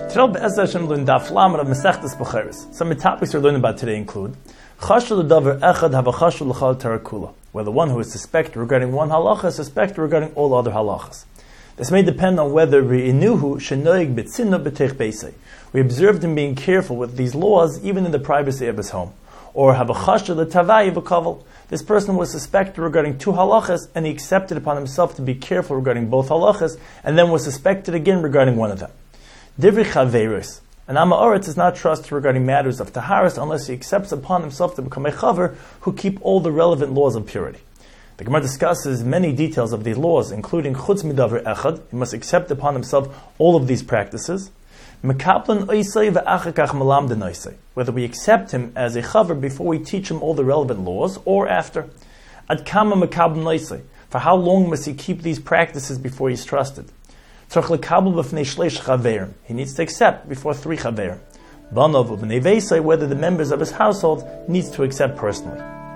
Today, Be'ez Hashem, learn Daf Lamed of Masechtas Bechoros. Some of the topics we're learning about today include Chashul L'davar Echad Hava Chashul L'chal Torah Kula, where the one who is suspected regarding one halacha is suspected regarding all other halachas. This may depend on whether Re'inuhu Shenoig B'tzinu B'teich Beisei. We observed him being careful with these laws even in the privacy of his home. Or Hava Chashul L'tavai B'kaval. This person was suspected regarding two halachas and he accepted upon himself to be careful regarding both halachas and then was suspected again regarding one of them. Divrei Chaverus. An Amaretz is not trusted regarding matters of Taharas unless he accepts upon himself to become a Chaver who keep all the relevant laws of purity. The Gemara discusses many details of these laws, including Chutz Midavar Echad. He must accept upon himself all of these practices. Mekaplan Oisei ve'achakach Malam Denoisei. Whether we accept him as a Chaver before we teach him all the relevant laws, or after. Ad Kama Mekablan Oisei. For how long must he keep these practices before he's trusted? He needs to accept before 3 chaverim. Banov u'bnei veisai, whether the members of his household needs to accept personally.